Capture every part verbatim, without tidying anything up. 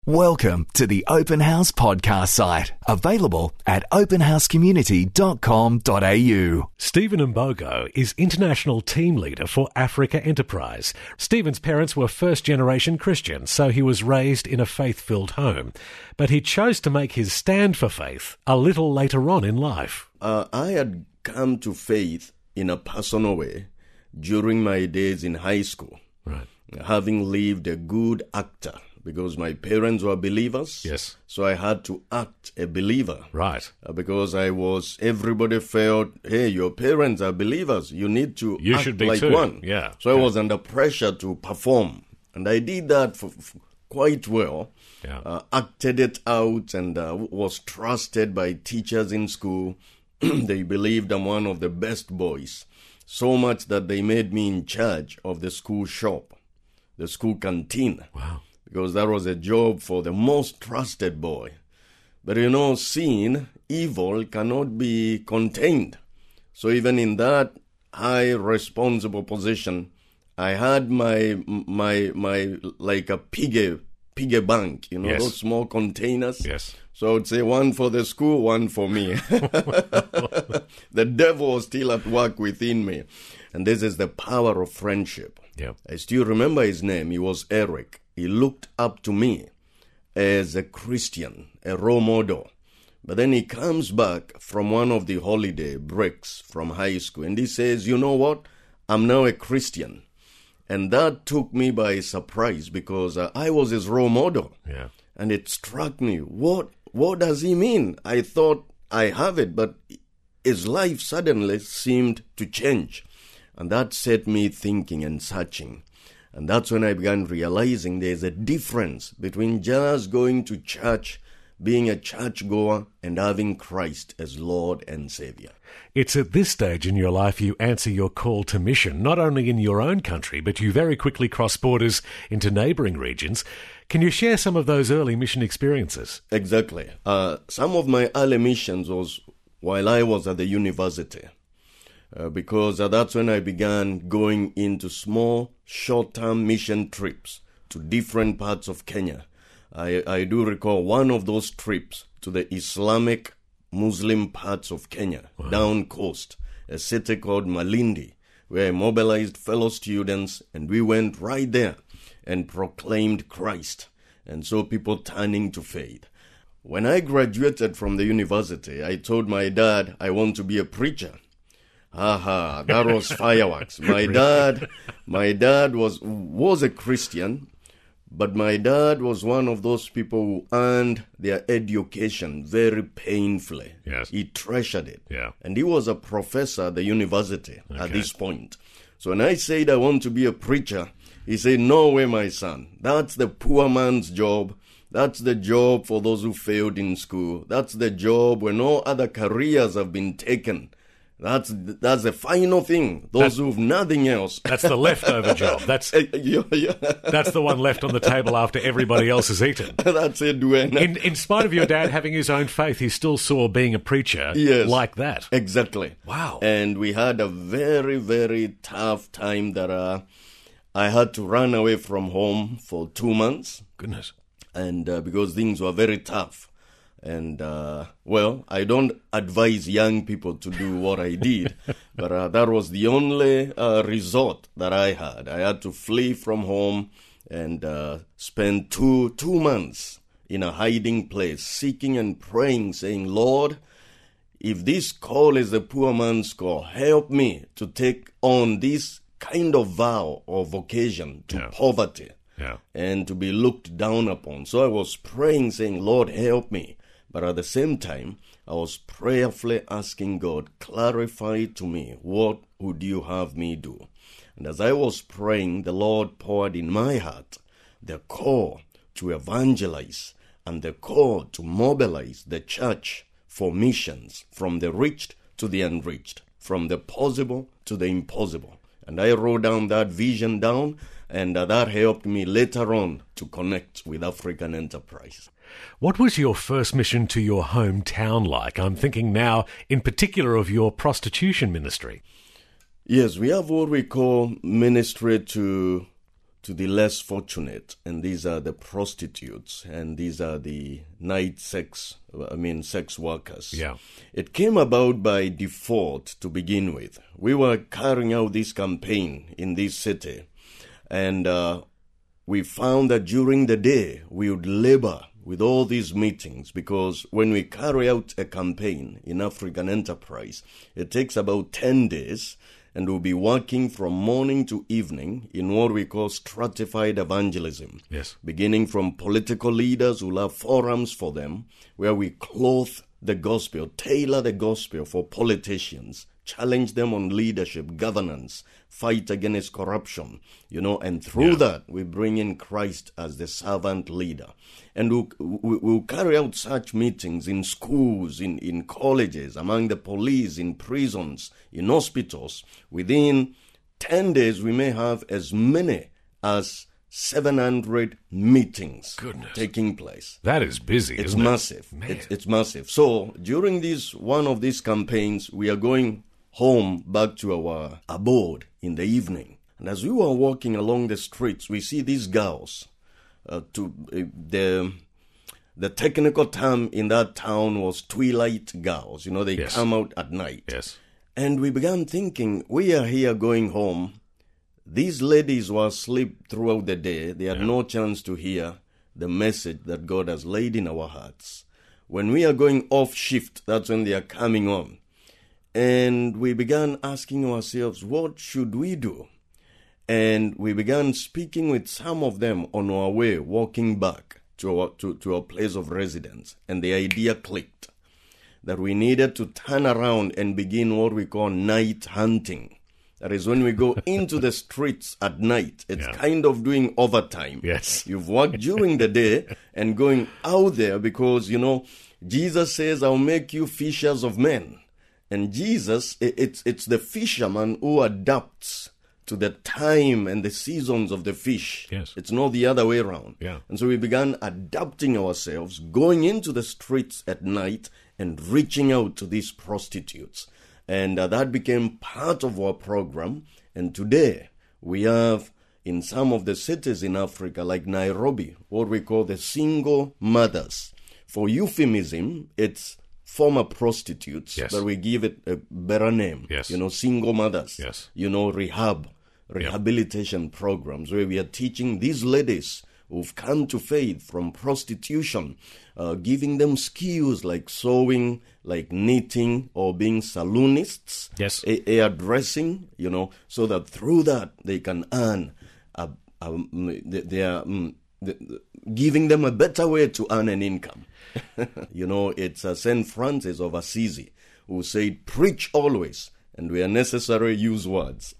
Welcome to the Open House podcast site, available at open house community dot com dot a u. Stephen Mbogo is International Team Leader for Africa Enterprise. Stephen's parents were first-generation Christians, so he was raised in a faith-filled home. But he chose to make his stand for faith a little later on in life. Uh, I had come to faith in a personal way during my days in high school, Right. having lived a good actor. Because my parents were believers. Yes. So I had to act a believer. Right. Uh, because I was, everybody felt, hey, your parents are believers. You need to You act should be like too. one. Yeah. So yeah. I was under pressure to perform. And I did that for, for quite well. Yeah. Uh, acted it out and uh, was trusted by teachers in school. They believed I'm one of the best boys. So much that they made me in charge of the school shop, the school canteen. Wow. Because that was a job for the most trusted boy. But you know, sin, evil, cannot be contained. So even in that high responsible position, I had my, my, my, like a piggy, piggy bank, you know, Yes. those small containers. Yes. So I would say one for the school, one for me. The devil was still at work within me. And this is the power of friendship. Yeah. I still remember his name. He was Eric. He looked up to me as a Christian, a role model. But then he comes back from one of the holiday breaks from high school and he says, you know what? I'm now a Christian. And that took me by surprise because uh, I was his role model. Yeah. And it struck me, what, what does he mean? I thought I have it, but his life suddenly seemed to change. And that set me thinking and searching. And that's when I began realizing there's a difference between just going to church, being a churchgoer, and having Christ as Lord and Savior. It's at this stage in your life you answer your call to mission, not only in your own country, but you very quickly cross borders into neighbouring regions. Can you share some of those early mission experiences? Exactly. Uh, some of my early missions was while I was at the university. Uh, because uh, that's when I began going into small, short-term mission trips to different parts of Kenya. I, I do recall one of those trips to the Islamic Muslim parts of Kenya, Wow. down coast, a city called Malindi, where I mobilized fellow students, and we went right there and proclaimed Christ, and so people turning to faith. When I graduated from the university, I told my dad I want to be a preacher. Aha, that was fireworks. My dad, my dad was was a Christian, but my dad was one of those people who earned their education very painfully. Yes. He treasured it. Yeah. And he was a professor at the university Okay. at this point. So when I said I want to be a preacher, he said, no way, my son. That's the poor man's job. That's the job for those who failed in school. That's the job where no other careers have been taken. That's that's the final thing. Those That's- who've nothing else. That's the leftover job. That's Yeah, yeah. that's the one left on the table after everybody else has eaten. That's it, Dwayne. In, in spite of your dad having his own faith, he still saw being a preacher Yes. like that. Exactly. Wow. And we had a very, very tough time that uh, I had to run away from home for two months. Goodness. And uh, because things were very tough. And, uh, well, I don't advise young people to do what I did, but uh, that was the only uh, resort that I had. I had to flee from home and uh, spend two two months in a hiding place, seeking and praying, saying, Lord, if this call is the poor man's call, help me to take on this kind of vow or vocation to Yeah. poverty Yeah. and to be looked down upon. So I was praying, saying, Lord, help me. But at the same time, I was prayerfully asking God, clarify to me, what would you have me do? And as I was praying, the Lord poured in my heart the call to evangelize and the call to mobilize the church for missions, from the rich to the unreached, from the possible to the impossible. And I wrote down that vision down, and uh, that helped me later on to connect with African Enterprise. What was your first mission to your hometown like? I'm thinking now in particular of your prostitution ministry. Yes, we have what we call ministry to to the less fortunate, and these are the prostitutes, and these are the night sex, I mean, sex workers. Yeah. It came about by default to begin with. We were carrying out this campaign in this city, and uh, we found that during the day we would labor with all these meetings, because when we carry out a campaign in African Enterprise, it takes about ten days, and we'll be working from morning to evening in what we call stratified evangelism. Yes. Beginning from political leaders who'll have forums for them, where we clothe the gospel, tailor the gospel for politicians, challenge them on leadership, governance, fight against corruption, you know, and through yeah. that we bring in Christ as the servant leader. And we'll, we'll carry out such meetings in schools, in, in colleges, among the police, in prisons, in hospitals. Within ten days, we may have as many as seven hundred meetings Goodness. taking place. That is busy, It's isn't massive. it? Man. It's, it's massive. So during this one of these campaigns, we are going home back to our abode in the evening. And as we were walking along the streets, we see these girls. Uh, to uh, the the technical term in that town was twilight girls. You know, they yes. come out at night. Yes. And we began thinking, we are here going home. These ladies were asleep throughout the day. They had yeah. no chance to hear the message that God has laid in our hearts. When we are going off shift, that's when they are coming on. And we began asking ourselves, what should we do? And we began speaking with some of them on our way, walking back to our, to, to our place of residence. And the idea clicked that we needed to turn around and begin what we call night hunting. That is when we go into the streets at night. It's yeah. kind of doing overtime. Yes. You've worked during the day and going out there because, you know, Jesus says, I'll make you fishers of men. And Jesus, it's it's the fisherman who adapts to the time and the seasons of the fish. Yes. It's not the other way around. Yeah. And so we began adapting ourselves, going into the streets at night and reaching out to these prostitutes. And uh, that became part of our program. And today we have in some of the cities in Africa, like Nairobi, what we call the single mothers. For euphemism, it's former prostitutes, yes. but we give it a better name. Yes. You know, single mothers. Yes. You know, rehab, rehabilitation yep. programs where we are teaching these ladies who've come to faith from prostitution, uh, giving them skills like sewing, like knitting, or being saloonists, yes. a- hairdressing, you know, so that through that they can earn, a, a, they, they are um, the, giving them a better way to earn an income. You know, it's uh, Saint Francis of Assisi who said, preach always, and where necessary, use words.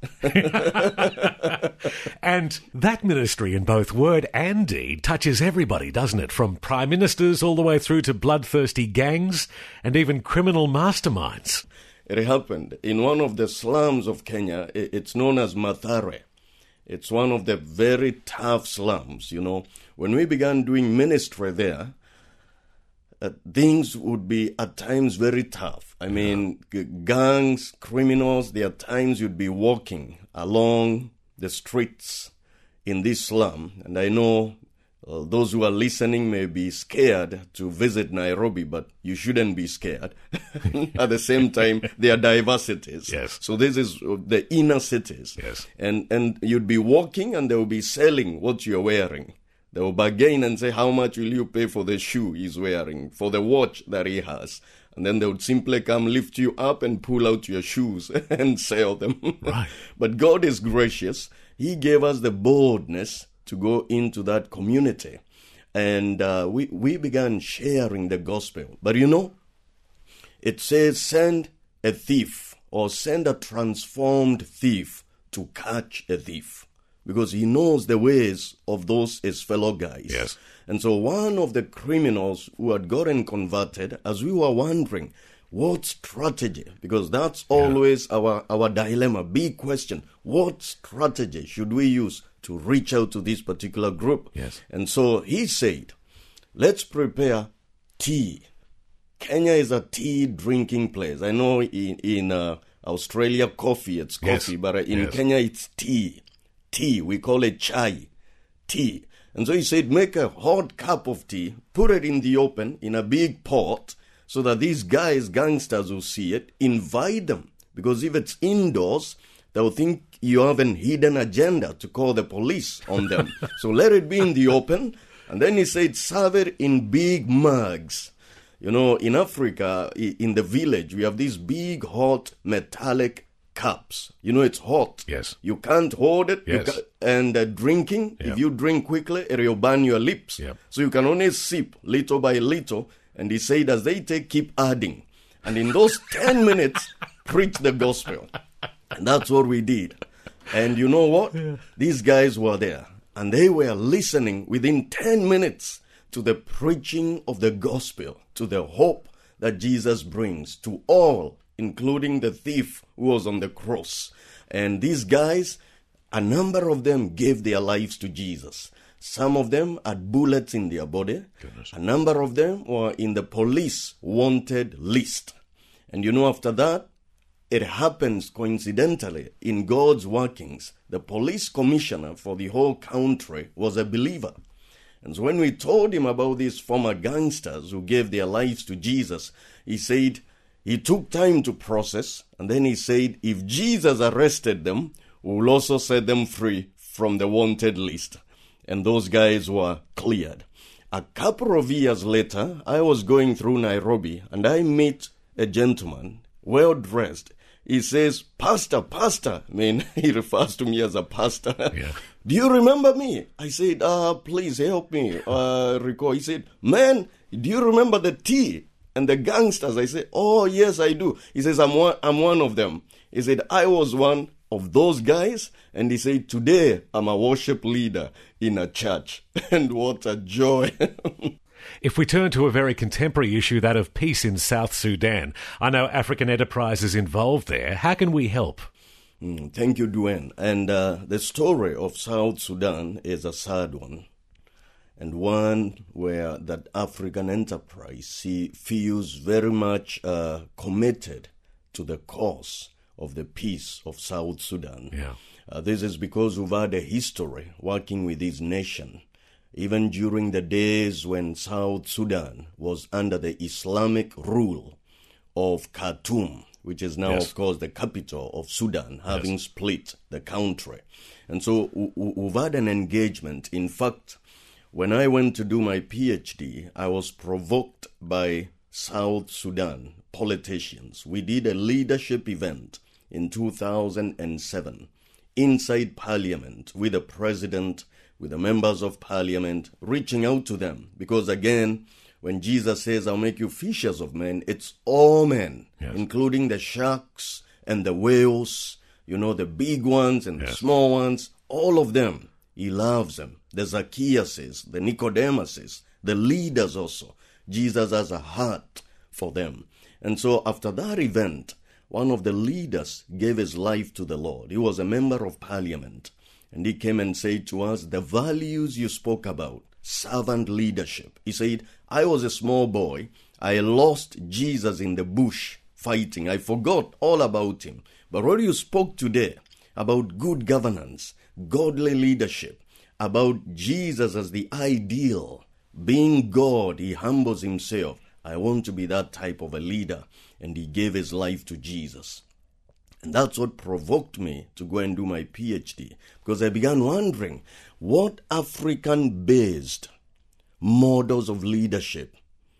And that ministry in both word and deed touches everybody, doesn't it? From prime ministers all the way through to bloodthirsty gangs and even criminal masterminds. It happened in one of the slums of Kenya. It's known as Mathare. It's one of the very tough slums, you know. When we began doing ministry there, Uh, things would be at times very tough. I mean, yeah. g- gangs, criminals, there are times you'd be walking along the streets in this slum. And I know uh, those who are listening may be scared to visit Nairobi, but you shouldn't be scared. At the same time, there are diversities. Yes. So this is the inner cities. Yes. And, and you'd be walking and they will be selling what you're wearing. They will bargain and say, how much will you pay for the shoe he's wearing, for the watch that he has? And then they would simply come lift you up and pull out your shoes and sell them. Right. But God is gracious. He gave us the boldness to go into that community. And uh, we, we began sharing the gospel. But you know, it says send a thief or send a transformed thief to catch a thief. Because he knows the ways of those his fellow guys. Yes. And so one of the criminals who had gotten converted, as we were wondering, what strategy? Because that's always yeah. our, our dilemma, big question. What strategy should we use to reach out to this particular group? Yes. And so he said, let's prepare tea. Kenya is a tea drinking place. I know in, in uh, Australia, coffee, it's coffee, yes. but in yes. Kenya, it's tea. Tea, we call it chai. tea. And so he said, make a hot cup of tea, put it in the open in a big pot so that these guys, gangsters who see it, invite them. Because if it's indoors, they'll think you have an hidden agenda to call the police on them. So let it be in the open. And then he said, serve it in big mugs. You know, in Africa, in the village, we have these big, hot, metallic cups. You know, it's hot. Yes. You can't hold it. Yes. You ca- and uh, drinking, Yep. if you drink quickly, it will burn your lips. Yep. So you can only sip little by little. And he said, as they take, keep adding. And in those ten minutes, preach the gospel. And that's what we did. And you know what? Yeah. These guys were there. And they were listening within ten minutes to the preaching of the gospel, to the hope that Jesus brings to all, including the thief who was on the cross. And these guys, a number of them gave their lives to Jesus. Some of them had bullets in their body. Goodness. A number of them were in the police wanted list. And you know, after that, it happens coincidentally in God's workings. The police commissioner for the whole country was a believer. And so when we told him about these former gangsters who gave their lives to Jesus, he said he took time to process. And then he said, if Jesus arrested them, we will also set them free from the wanted list. And those guys were cleared. A couple of years later, I was going through Nairobi and I meet a gentleman, well dressed. He says, Pastor, Pastor. I mean, he refers to me as a pastor. Yeah. Do you remember me? I said, uh, please help me uh, recall. He said, man, do you remember the tea and the gangsters? I said, oh, yes, I do. He says, I'm one, I'm one of them. He said, I was one of those guys. And he said, today I'm a worship leader in a church. And what a joy. If we turn to a very contemporary issue, that of peace in South Sudan, I know African Enterprise is involved there. How can we help? Mm, thank you, Duane. And uh, the story of South Sudan is a sad one, and one where that African Enterprise see, feels very much uh, committed to the cause of the peace of South Sudan. Yeah. Uh, this is because we've had a history working with this nation. Even during the days when South Sudan was under the Islamic rule of Khartoum, which is now, yes. of course, the capital of Sudan, having yes. split the country. And so we've had an engagement. In fact, when I went to do my PhD, I was provoked by South Sudan politicians. We did a leadership event in two thousand seven inside Parliament with the president, with the members of Parliament, reaching out to them. Because again, when Jesus says, I'll make you fishers of men, it's all men, yes. including the sharks and the whales, you know, the big ones and yes. the small ones, all of them. He loves them. The Zacchaeuses, the Nicodemuses, the leaders also. Jesus has a heart for them. And so after that event, one of the leaders gave his life to the Lord. He was a member of Parliament. And he came and said to us, the values you spoke about, servant leadership. He said, I was a small boy. I lost Jesus in the bush fighting. I forgot all about him. But what you spoke today about good governance, godly leadership, about Jesus as the ideal, being God, he humbles himself. I want to be that type of a leader. And he gave his life to Jesus. And that's what provoked me to go and do my PhD, because I began wondering what African-based models of leadership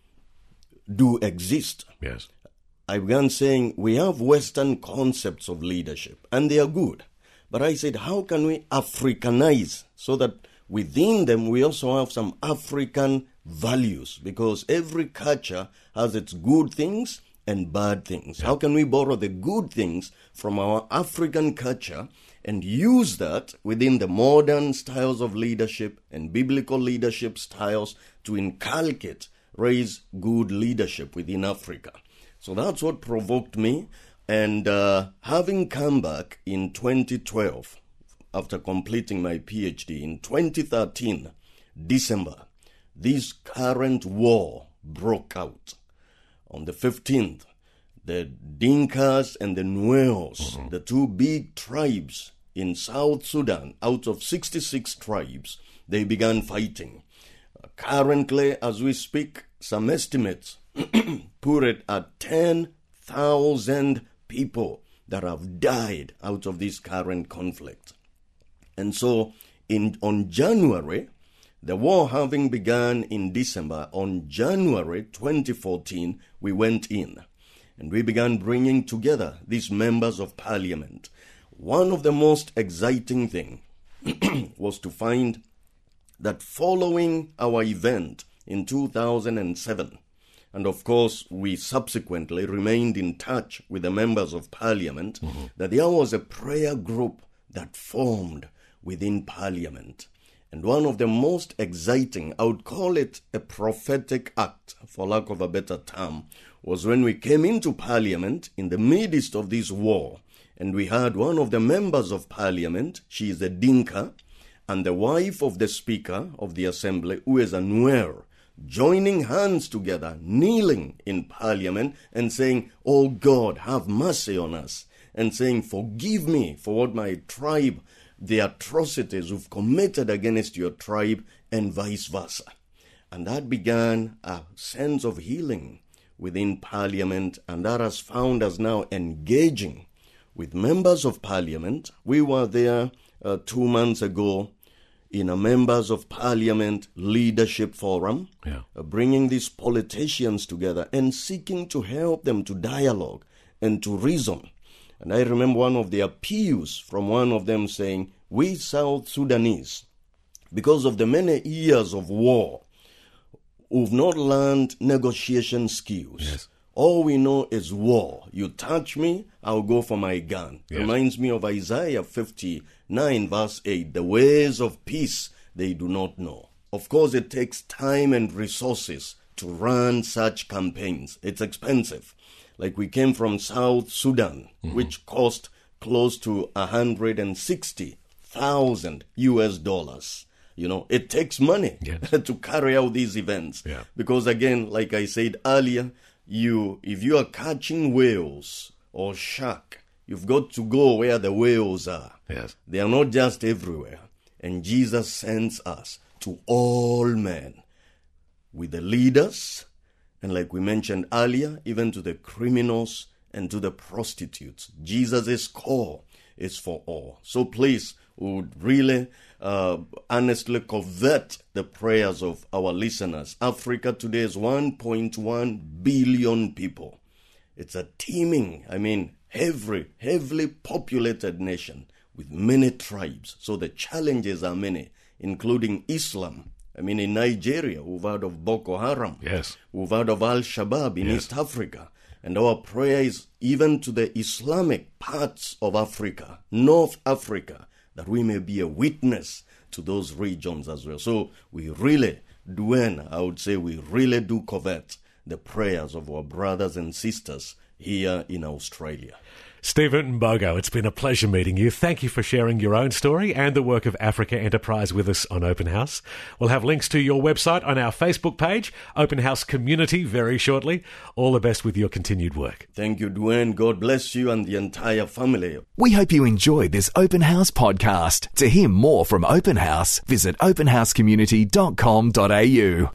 do exist. Yes. I began saying we have Western concepts of leadership, and they are good. But I said, how can we Africanize so that within them we also have some African values? Because every culture has its good things and bad things. Yeah. How can we borrow the good things from our African culture and use that within the modern styles of leadership and biblical leadership styles to inculcate, raise good leadership within Africa? So that's what provoked me. And uh, having come back in twenty twelve, after completing my PhD, in twenty thirteen, December, this current war broke out. On the fifteenth, the Dinkas and the Nuers, mm-hmm. the two big tribes in South Sudan, out of sixty-six tribes, they began fighting. Uh, currently, as we speak, some estimates put it at ten thousand people that have died out of this current conflict. And so, in on January, the war having begun in December, on January twenty fourteen, we went in and we began bringing together these members of parliament. One of the most exciting things was to find that following our event in two thousand seven, and of course we subsequently remained in touch with the members of parliament, mm-hmm. that there was a prayer group that formed within parliament. And one of the most exciting, I would call it a prophetic act, for lack of a better term, was when we came into parliament in the midst of this war. And we had one of the members of parliament, she is a Dinka, and the wife of the speaker of the assembly, who is a Nuer, joining hands together, kneeling in parliament and saying, "Oh God, have mercy on us," and saying, "Forgive me for what my tribe, the atrocities we've committed against your tribe," and vice versa. And that began a sense of healing within parliament, and that has found us now engaging with members of parliament. We were there uh, two months ago in a members of parliament leadership forum, yeah. uh, bringing these politicians together and seeking to help them to dialogue and to reason. And I remember one of the appeals from one of them saying, "We South Sudanese, because of the many years of war, we've not learned negotiation skills. Yes. All we know is war. You touch me, I'll go for my gun." Yes. Reminds me of Isaiah fifty-nine verse eight. "The ways of peace they do not know." Of course, it takes time and resources to run such campaigns. It's expensive. Like we came from South Sudan, mm-hmm. which cost close to one hundred sixty thousand U S dollars. You know, it takes money yes. to carry out these events. Yeah. Because again, like I said earlier, you if you are catching whales or shark, you've got to go where the whales are. Yes. They are not just everywhere. And Jesus sends us to all men, with the leaders, and like we mentioned earlier, even to the criminals and to the prostitutes. Jesus' call is for all. So please, we would really uh, honestly covet the prayers of our listeners. Africa today is one point one billion people. It's a teeming, I mean, heavy, heavily populated nation with many tribes. So the challenges are many, including Islam. I mean, in Nigeria, we've heard of Boko Haram. Yes. We've heard of Al-Shabaab in yes. East Africa. And our prayer is even to the Islamic parts of Africa, North Africa, that we may be a witness to those regions as well. So we really, Dwayne, I would say we really do covet the prayers of our brothers and sisters here in Australia. Stephen Mbogo, it's been a pleasure meeting you. Thank you for sharing your own story and the work of Africa Enterprise with us on Open House. We'll have links to your website on our Facebook page, Open House Community, very shortly. All the best with your continued work. Thank you, Dwayne. God bless you and the entire family. We hope you enjoyed this Open House podcast. To hear more from Open House, visit open house community dot com dot a u.